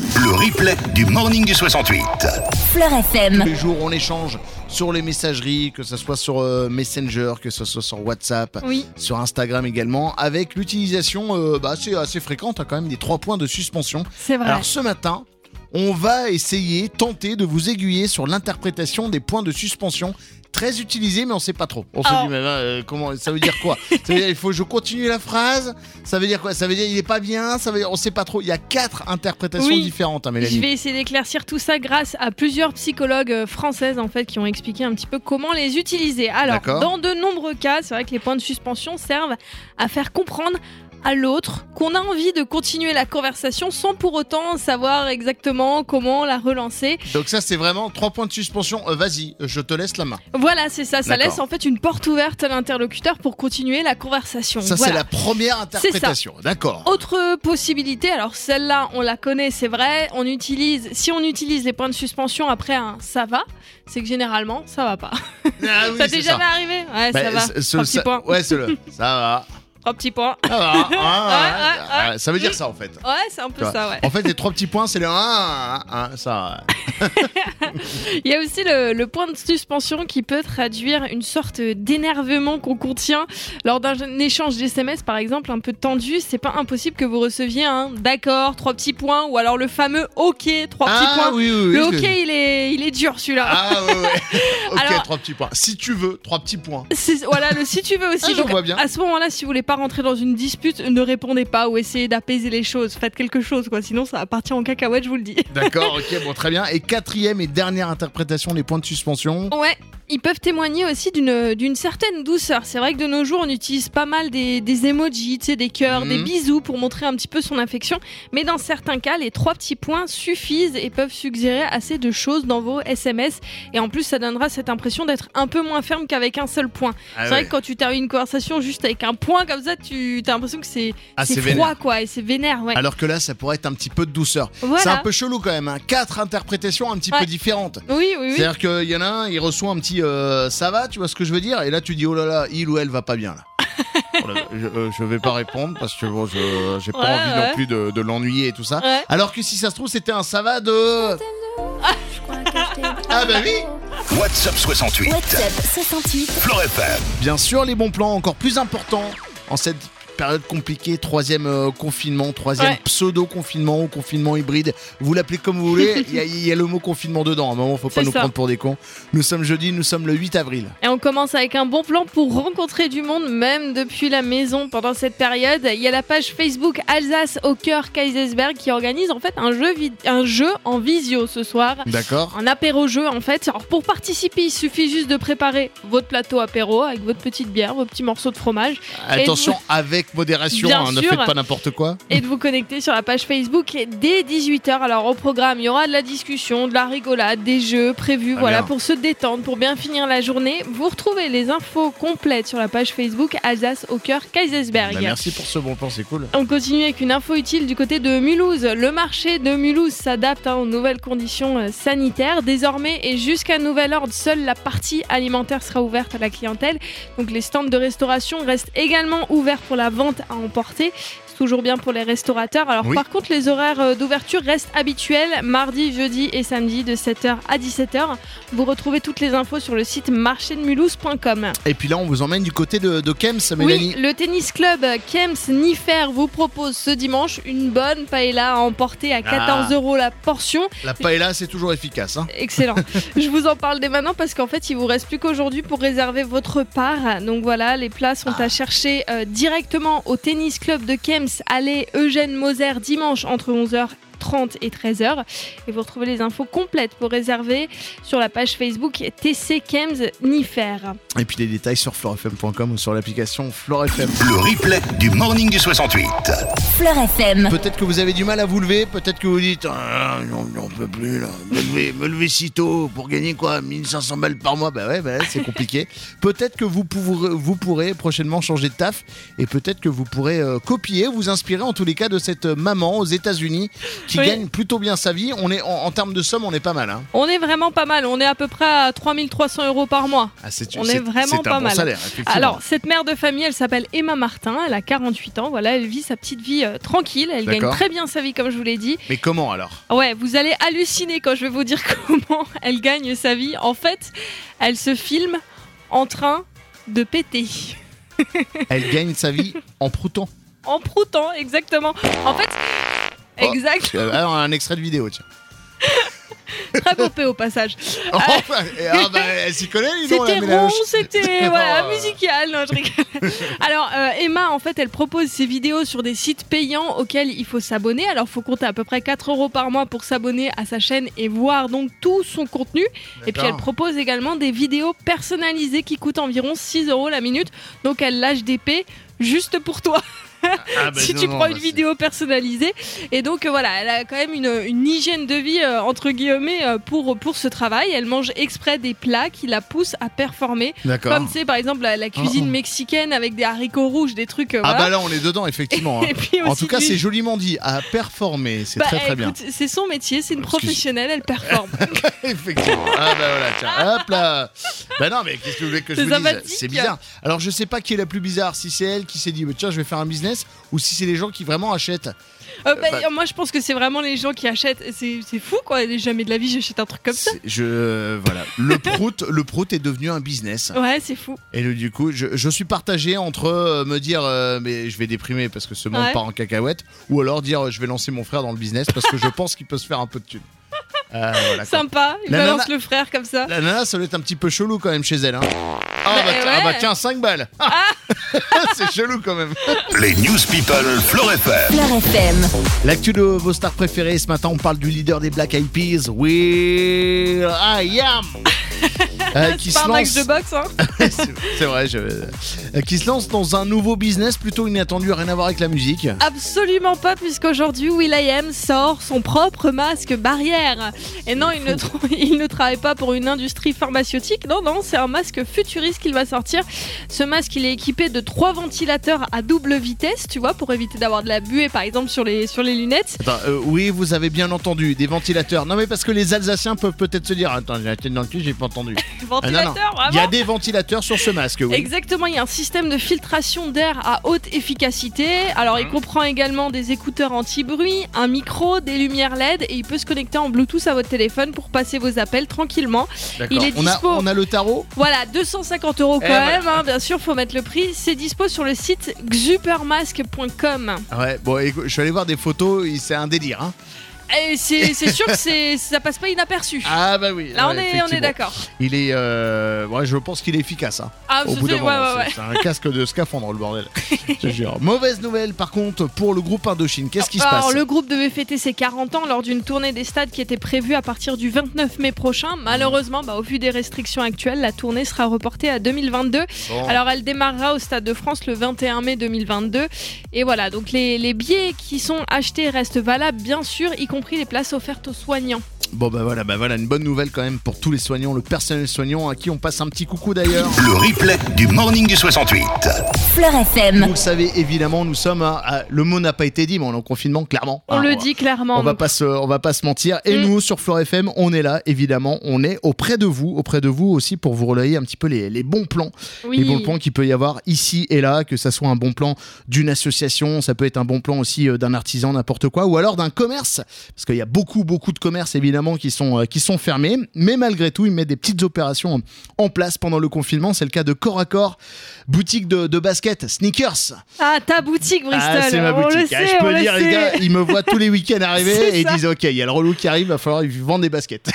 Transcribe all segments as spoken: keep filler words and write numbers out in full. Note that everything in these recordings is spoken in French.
Le replay du Morning du soixante-huit. Fleur F M. Tous les jours, on échange sur les messageries, que ce soit sur euh, Messenger, que ce soit sur WhatsApp, Oui. sur Instagram également, avec l'utilisation euh, bah, assez, assez fréquente hein, quand même des trois points de suspension. C'est vrai. Alors ce matin, on va essayer, tenter de vous aiguiller sur l'interprétation des points de suspension. Très utilisé, mais on sait pas trop. On se Alors... dit, mais euh, comment, ça veut dire quoi? Ça veut dire il faut que je continue la phrase? Ça veut dire quoi? Ça veut dire il est pas bien? Ça veut dire on sait pas trop. Il y a quatre interprétations oui. différentes, hein, Mélanie. Je vais essayer d'éclaircir tout ça grâce à plusieurs psychologues françaises en fait qui ont expliqué un petit peu comment les utiliser. Alors, D'accord. dans de nombreux cas, c'est vrai que les points de suspension servent à faire comprendre à l'autre qu'on a envie de continuer la conversation sans pour autant savoir exactement comment la relancer. Donc ça c'est vraiment trois points de suspension. Euh, vas-y, je te laisse la main. Voilà, c'est ça. Ça D'accord. laisse en fait une porte ouverte à l'interlocuteur pour continuer la conversation. Ça Voilà. c'est la première interprétation. D'accord. Autre possibilité, alors celle-là on la connaît, c'est vrai, on utilise, si on utilise les points de suspension après un ça va, c'est que généralement ça va pas. Ah oui, ça c'est t'est ça. jamais arrivé? Ouais, Bah, ça va. ce- ce- Trois petits ça- points. Ouais, c'est le. Ça va. Trois petits points. Ça va. Ah, Ouais, ouais, ouais. Ça veut dire ça en fait. Ouais, c'est un Tu peu vois. ça, ouais. En fait, les trois petits points, c'est le un, un, un, ça. Il y a aussi le, le point de suspension qui peut traduire une sorte d'énervement qu'on contient lors d'un échange d'S M S, par exemple, un peu tendu. C'est pas impossible que vous receviez un d'accord, trois petits points, ou alors le fameux OK, trois petits Ah points. oui, oui, oui. Le c'est- OK, il est, il est dur celui-là. Ah ouais, ouais. Ok, Alors- trois petits points. Si tu veux, trois petits points. C'est- Voilà, le si tu veux aussi. Ah, je Donc, vois bien. à ce moment-là, si vous voulez pas rentrer dans une dispute, ne répondez pas ou essayez d'apaiser les choses. Faites quelque chose, quoi. Sinon, ça va partir en cacahuète, je vous le dis. D'accord, ok, bon, très bien. Et quatrième et dernière interprétation, les points de suspension. Ouais. Ils peuvent témoigner aussi d'une d'une certaine douceur. C'est vrai que de nos jours, on utilise pas mal des, des emojis, tu sais, des cœurs, Mhm. des bisous pour montrer un petit peu son affection. Mais dans certains cas, les trois petits points suffisent et peuvent suggérer assez de choses dans vos S M S. Et en plus, ça donnera cette impression d'être un peu moins ferme qu'avec un seul point. Ah c'est ouais. vrai que quand tu termines une conversation juste avec un point comme ça, tu as l'impression que c'est Ah, c'est c'est froid, vénère. quoi, et c'est vénère, ouais. Alors que là, ça pourrait être un petit peu de douceur. Voilà. C'est un peu chelou quand même. Hein. Quatre interprétations un petit Ouais. peu différentes. Oui, oui, oui. C'est-à-dire qu'il y en a un, il reçoit un petit euh, ça va, tu vois ce que je veux dire? Et là, tu dis oh là là, il ou elle va pas bien là. Voilà, je, euh, je vais pas répondre parce que bon, je j'ai pas Ouais, envie ouais. non plus de, de l'ennuyer et tout ça. Ouais. Alors que si ça se trouve, c'était un ça va de. Ah bah oui. WhatsApp soixante-huit. WhatsApp soixante-huit. Fleur F M. Bien sûr, les bons plans encore plus importants en cette période compliquée, troisième euh, confinement, troisième Ouais. pseudo-confinement ou confinement hybride. Vous l'appelez comme vous voulez, il y, a- il y a le mot confinement dedans. À un moment, faut pas C'est nous ça. prendre pour des cons. Nous sommes jeudi, nous sommes le huit avril. Et on commence avec un bon plan pour rencontrer du monde, même depuis la maison pendant cette période. Il y a la page Facebook Alsace au cœur Kaisersberg qui organise en fait un jeu, vid- un jeu en visio ce soir. D'accord. Un apéro-jeu en fait. Alors pour participer, il suffit juste de préparer votre plateau apéro avec votre petite bière, vos petits morceaux de fromage Attention, avec modération, Bien hein, ne sûr. faites pas n'importe quoi. et de vous connecter sur la page Facebook dès dix-huit heures. Alors au programme, il y aura de la discussion, de la rigolade, des jeux prévus Ah, voilà, bien. pour se détendre, pour bien finir la journée. Vous retrouvez les infos complètes sur la page Facebook Alsace au cœur Kaisersberg. Bah, merci pour ce bon plan, c'est cool. On continue avec une info utile du côté de Mulhouse. Le marché de Mulhouse s'adapte hein, aux nouvelles conditions euh, sanitaires. Désormais et jusqu'à nouvel ordre, seule la partie alimentaire sera ouverte à la clientèle. Donc les stands de restauration restent également ouverts pour la vente à emporter. C'est toujours bien pour les restaurateurs. Alors Oui. par contre, les horaires euh, d'ouverture restent habituels, mardi, jeudi et samedi de sept heures à dix-sept heures. Vous retrouvez toutes les infos sur le site marché de mulhouse point com. Et puis là, on vous emmène du côté de, de Kems, Mélanie. Oui, le tennis club Kems Nifer vous propose ce dimanche une bonne paella à emporter à quatorze euros la portion. La paella, c'est toujours efficace. Hein. Excellent. Je vous en parle dès maintenant parce qu'en fait, il vous reste plus qu'aujourd'hui pour réserver votre part. Donc voilà, les places sont à chercher euh, directement au tennis club de Kems, allée Eugène Moser, dimanche entre onze heures trente et treize heures. Et vous retrouvez les infos complètes pour réserver sur la page Facebook T C Kems Nifer. Et puis les détails sur fleur f m point com ou sur l'application Fleur F M. Le replay du Morning du soixante-huit. Fleur F M. Peut-être que vous avez du mal à vous lever, peut-être que vous dites ah, non, j'en peux plus là, me lever, me lever si tôt pour gagner quoi, mille cinq cents balles par mois, bah ouais, bah ouais, c'est compliqué. Peut-être que vous pourrez, vous pourrez prochainement changer de taf et peut-être que vous pourrez euh, copier, vous inspirer en tous les cas de cette maman aux États-Unis qui qui Oui. gagne plutôt bien sa vie. On est en, en termes de somme, on est pas mal. Hein. On est vraiment pas mal. On est à peu près à trois mille trois cents euros par mois. Ah, c'est, On c'est, est vraiment c'est un pas bon mal. salaire, effectivement. Alors, cette mère de famille, elle s'appelle Emma Martin. Elle a quarante-huit ans. Voilà, elle vit sa petite vie euh, tranquille. Elle D'accord. gagne très bien sa vie, comme je vous l'ai dit. Mais comment alors? Ouais, vous allez halluciner quand je vais vous dire comment elle gagne sa vie. En fait, elle se filme en train de péter. Elle gagne sa vie en proutant. En proutant, exactement. En fait, Oh. exact. Euh, Alors, un extrait de vidéo, tiens. Très beau P au passage. Oh, bah, et, ah, bah, elle s'y connaît, dis donc, la C'était mélange. rond, c'était voilà, Oh. musical. Non, je rigole. Alors, euh, Emma, en fait, elle propose ses vidéos sur des sites payants auxquels il faut s'abonner. Alors, il faut compter à peu près quatre euros par mois pour s'abonner à sa chaîne et voir donc tout son contenu. Et puis, elle propose également des vidéos personnalisées qui coûtent environ six euros la minute. Donc, elle lâche des P juste pour toi. Ah, bah, si non, tu non, prends bah, une c'est- vidéo personnalisée. Et donc euh, voilà, elle a quand même une, une hygiène de vie euh, entre guillemets euh, pour, pour ce travail. Elle mange exprès des plats qui la poussent à performer. D'accord. Comme tu sais par exemple la, la cuisine Oh, oh. mexicaine avec des haricots rouges, des trucs. euh, Ah, voilà. bah là, on est dedans, effectivement. hein. Et puis En aussi tout cas, du- c'est joliment dit. À performer, c'est Bah, très très bien. écoute, c'est son métier, c'est une Parce que je- professionnelle, elle performe. Effectivement. Ah bah voilà, tiens, hop là. Bah non, mais qu'est-ce que vous voulez que je C'est vous dise? sympathique. C'est bizarre. Alors je sais pas qui est la plus bizarre, si c'est elle qui s'est dit bah, tiens je vais faire un business, ou si c'est les gens qui vraiment achètent. Euh, bah, bah- moi je pense que c'est vraiment les gens qui achètent. C'est c'est fou quoi, jamais de la vie j'achète un truc comme ça. C'est- Je voilà, le prout, le prout est devenu un business. Ouais, c'est fou. Et le- du coup, je, je suis partagé entre euh, me dire euh, mais je vais déprimer parce que ce monde Ouais. part en cacahuète, ou alors dire euh, je vais lancer mon frère dans le business parce que je pense qu'il peut se faire un peu de thunes. Euh, voilà, quoi. Sympa, il La balance nana- le frère comme ça. La nana, ça doit être un petit peu chelou quand même chez elle. Hein. Ah, Bah, bah, tiens, ah ouais. bah tiens, cinq balles. C'est chelou quand même. Les News People Fleur F M. Fleur F M. L'actu de vos stars préférées, ce matin on parle du leader des Black Eyed Peas, Will I Am. Euh, qui C'est pas se un match lance, de boxe, hein. c'est c'est vrai, je... euh, qui se lance dans un nouveau business plutôt inattendu, rien à voir avec la musique. Absolument pas, puisqu'aujourd'hui will.i.am sort son propre masque barrière. Et non, il ne, tra- il ne travaille pas pour une industrie pharmaceutique, non, non, c'est un masque futuriste qu'il va sortir. Ce masque, il est équipé de trois ventilateurs à double vitesse, tu vois, pour éviter d'avoir de la buée, par exemple, sur les, sur les lunettes. Attends, euh, oui, vous avez bien entendu, des ventilateurs. Non mais parce que les Alsaciens peuvent peut-être se dire, attends, j'ai la tête dans le cul, j'ai pas entendu. Ah, non, non. Ventilateur, Il y a vraiment. des ventilateurs sur ce masque, oui. Exactement, il y a un système de filtration d'air à haute efficacité. Alors, il comprend également des écouteurs anti-bruit, un micro, des lumières L E D et il peut se connecter en Bluetooth à votre téléphone pour passer vos appels tranquillement. D'accord. il est on, a, dispo. on a le tarot. Voilà, deux cent cinquante euros quand Eh, voilà. même, hein, bien sûr, faut mettre le prix. C'est dispo sur le site xupermask point com. Ouais, bon, écoute, je suis allé voir des photos, et c'est un délire. Hein. Et c'est c'est sûr que c'est- ça passe pas inaperçu. Ah bah oui. Là, on ouais, est, on est effectivement. d'accord. Il est, euh, ouais, je pense qu'il est efficace. Hein. Ah, Au c'est- bout d'un ouais, moment, ouais, c'est- ouais. c'est un casque de scaphandre le bordel. Je te jure. Mauvaise nouvelle par contre pour le groupe Indochine. Qu'est-ce qui se Alors, passe? le groupe devait fêter ses quarante ans lors d'une tournée des stades qui était prévue à partir du vingt-neuf mai prochain. Malheureusement, bah, au vu des restrictions actuelles, la tournée sera reportée à deux mille vingt-deux. Bon. Alors, elle démarrera au Stade de France le vingt et un mai deux mille vingt-deux. Et voilà, donc les, les billets qui sont achetés restent valables, bien sûr, y compris les places offertes aux soignants. Bon bah voilà, bah voilà une bonne nouvelle quand même pour tous les soignants, le personnel soignant à qui on passe un petit coucou d'ailleurs. Le replay du Morning du soixante-huit. Fleur F M. Vous le savez évidemment, nous sommes à, à- le mot n'a pas été dit, mais on est en confinement clairement. On Hein, le va- dit clairement. On va donc. pas se, on va pas se mentir. Et Mm. nous, sur Fleur F M, on est là, évidemment. On est auprès de vous, auprès de vous aussi pour vous relayer un petit peu les, les bons plans. Oui. Les bons plans qu'il peut y avoir ici et là, que ça soit un bon plan d'une association, ça peut être un bon plan aussi euh, d'un artisan, n'importe quoi, ou alors d'un commerce. Parce qu'il y a beaucoup, beaucoup de commerces, évidemment, qui sont, euh, qui sont fermés. Mais malgré tout, ils mettent des petites opérations en place pendant le confinement. C'est le cas de Corps à Corps, boutique de, de basket, sneakers. Ah, ta boutique, Bristol. Ah, c'est ma On boutique. le Ah, sait, je peux on le le dire, les sait. gars, ils me voient tous les week-ends arriver C'est et ils ça. disent ok, il y a le relou qui arrive, il va falloir lui vendre des baskets.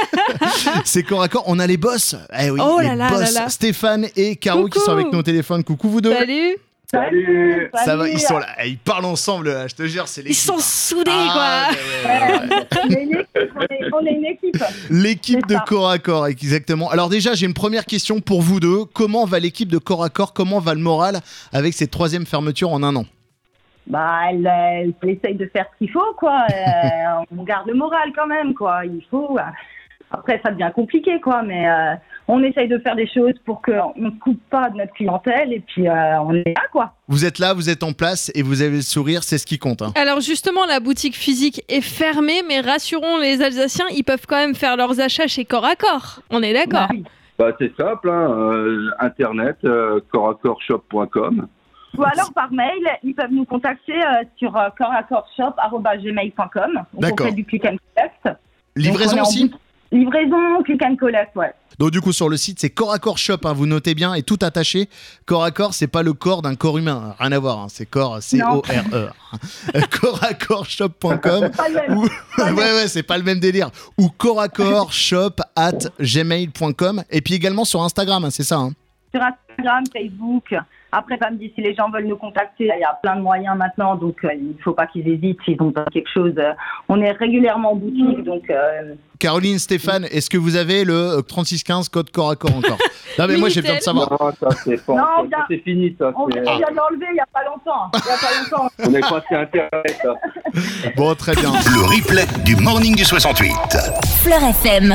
C'est Corps à Corps. On a les boss. Eh oui, Oh les là là boss. là là. Stéphane et Caro qui Coucou. sont avec nos téléphones. Coucou vous deux. Salut. Salut. Ça va, ils sont là, Eh, ils parlent ensemble, là, je te jure, c'est Ils l'équipe. sont soudés, Ah, quoi. ouais, ouais, ouais, ouais. On est une équipe. On est, on est une équipe. L'équipe C'est de ça. Corps à Corps, exactement. Alors déjà, j'ai une première question pour vous deux. Comment va l'équipe de Corps à Corps? Comment va le moral avec cette troisième fermeture en un an? Bah, elle, elle, elle essaye de faire ce qu'il faut, quoi. Euh, on garde le moral quand même, quoi. Il faut. Après, ça devient compliqué, quoi. Mais euh, on essaye de faire des choses pour qu'on ne coupe pas de notre clientèle et puis euh, on est là, quoi. Vous êtes là, vous êtes en place et vous avez le sourire, c'est ce qui compte. Hein. Alors justement, la boutique physique est fermée, mais rassurons les Alsaciens, ils peuvent quand même faire leurs achats chez Corps à Corps. On est d'accord? Bah, oui. Bah, c'est simple, hein, euh, internet, euh, corps à corps shop point com. Ou alors par mail, ils peuvent nous contacter euh, sur euh, corps à corps shop arobase gmail point com. Donc D'accord. on fait du click and collect. Livraison Donc, on est en aussi bout- Livraison, click and collect, ouais. Donc du coup sur le site c'est Corps à Corps Shop, hein, vous notez bien et tout attaché. Corps à corps c'est pas le corps d'un corps humain, rien à voir, hein, c'est corps C O R E. corps à corps shop point com. C'est pas le même. Ou... ouais ouais c'est pas le même délire. Ou corps à corps shop at gmail point com et puis également sur Instagram, hein, c'est ça. Hein. Sur Instagram, Facebook. Après, comme dit, si les gens veulent nous contacter, il y a plein de moyens maintenant, donc euh, il ne faut pas qu'ils hésitent s'ils ont quelque chose. Euh, on est régulièrement en boutique, donc... Euh... Caroline, Stéphane, est-ce que vous avez le trente-six quinze code Corps à Corps encore? Non mais moi j'ai besoin de savoir. Non, ça c'est pas Non, encore- bien. ça, c'est fini, ça. On c'est- vient de l'enlever il n'y a pas longtemps. Il y a pas longtemps. On est passé Internet, ça. Bon très bien. Le replay du Morning du soixante-huit. Fleur F M.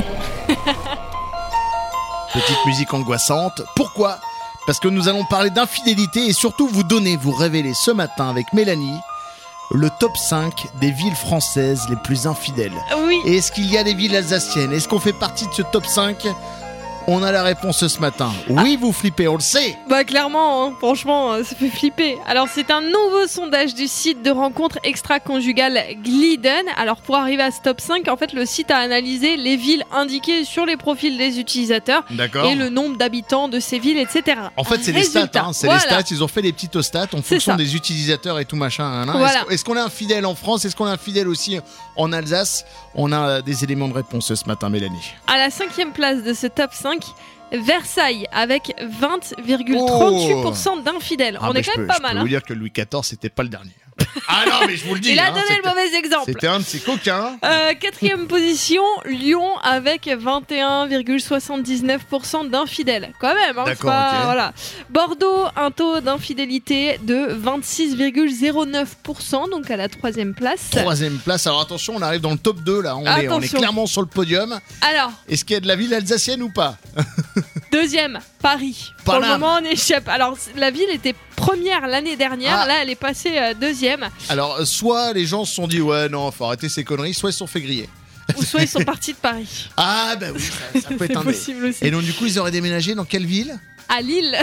Petite musique angoissante. Pourquoi? Parce que nous allons parler d'infidélité et surtout vous donner, vous révéler ce matin avec Mélanie le top cinq des villes françaises les plus infidèles. Oui. Et est-ce qu'il y a des villes alsaciennes? Est-ce qu'on fait partie de ce top cinq? On a la réponse ce matin. Oui, vous flippez, on le sait. Bah clairement, hein, franchement, euh, ça fait flipper. Alors c'est un nouveau sondage du site de rencontre extra-conjugale Gliden. Alors pour arriver à ce top cinq, en fait le site a analysé les villes indiquées sur les profils des utilisateurs D'accord. et le nombre d'habitants de ces villes, et cetera. En fait, c'est les Résultat, stats, hein, c'est voilà. les stats. Ils ont fait des petites stats en C'est fonction ça. des utilisateurs et tout machin. hein, hein. Voilà. Est-ce, est-ce qu'on est infidèle en France? Est-ce qu'on est infidèle aussi en Alsace? On a euh, des éléments de réponse ce matin, Mélanie. À la cinquième place de ce top cinq, Versailles avec vingt virgule trente-huit pour cent d'infidèles. Ah, On mais est je quand même peux- pas je peux mal. vous hein. dire que Louis quatorze, c'était pas le dernier. Ah non, mais je vous le dis. Il a hein, donné c'était, le mauvais exemple. c'était un de ces coquins. Euh, quatrième position, Lyon avec vingt et un virgule soixante-dix-neuf pour cent d'infidèles. Quand même, hein, c'est D'accord, pas- ok. voilà. Bordeaux, un taux d'infidélité de vingt-six virgule zéro neuf pour cent, donc à la troisième place. Troisième place. Alors attention, on arrive dans le top deux là. On, est, on est Attention. clairement sur le podium. Alors, Est-ce qu'il y a de la ville alsacienne ou pas? deuxième, Paris. Pour Paname. le moment, on échappe. Alors, la ville était première l'année dernière. Ah. Là, elle est passée euh, deuxième. Alors, euh, soit les gens se sont dit ouais, non, faut arrêter ces conneries, soit ils se sont fait griller. Ou soit ils sont partis de Paris. Ah, bah oui, ça, ça peut C'est être un des- possible aussi. Et donc, du coup, ils auraient déménagé dans quelle ville? À Lille.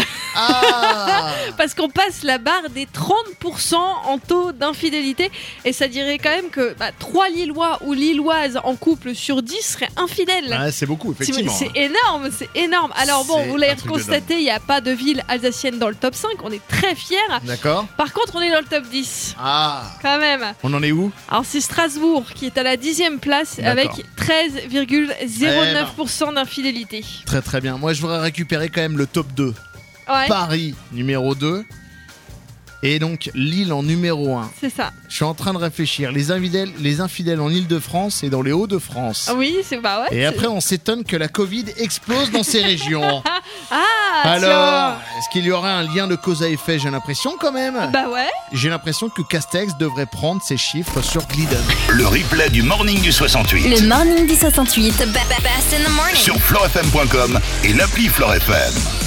Ah Parce qu'on passe la barre des trente pour cent en taux d'infidélité. Et ça dirait quand même que bah, trois Lillois ou Lilloises en couple sur dix seraient infidèles. Ouais, c'est beaucoup, effectivement. C'est énorme, c'est énorme. Alors bon, C'est vous l'avez un truc de constaté, il n'y a pas de ville alsacienne dans le top cinq. On est très fiers. D'accord. Par contre, on est dans le top dix. Ah, Quand même. on en est où? Alors c'est Strasbourg qui est à la dixième place avec D'accord. treize virgule zéro neuf Eh pour cent d'infidélité. Très très bien. Moi, je voudrais récupérer quand même le top deux. Ouais, Paris, numéro deux. Et donc, Lille en numéro un. c'est ça. Je suis en train de réfléchir. Les infidèles, les infidèles en Île-de-France et dans les Hauts-de-France. Ah oui, c'est bah ouais. Et c'est- après, on s'étonne que la Covid explose dans ces régions. Ah, Alors, est-ce qu'il y aurait un lien de cause à effet? J'ai l'impression quand même. tiens. Bah ouais. J'ai l'impression que Castex devrait prendre ses chiffres sur Gliden. Le replay du Morning du soixante-huit. Le Morning du soixante-huit. Best in the morning. Sur fleur f m point com et l'appli Fleur F M.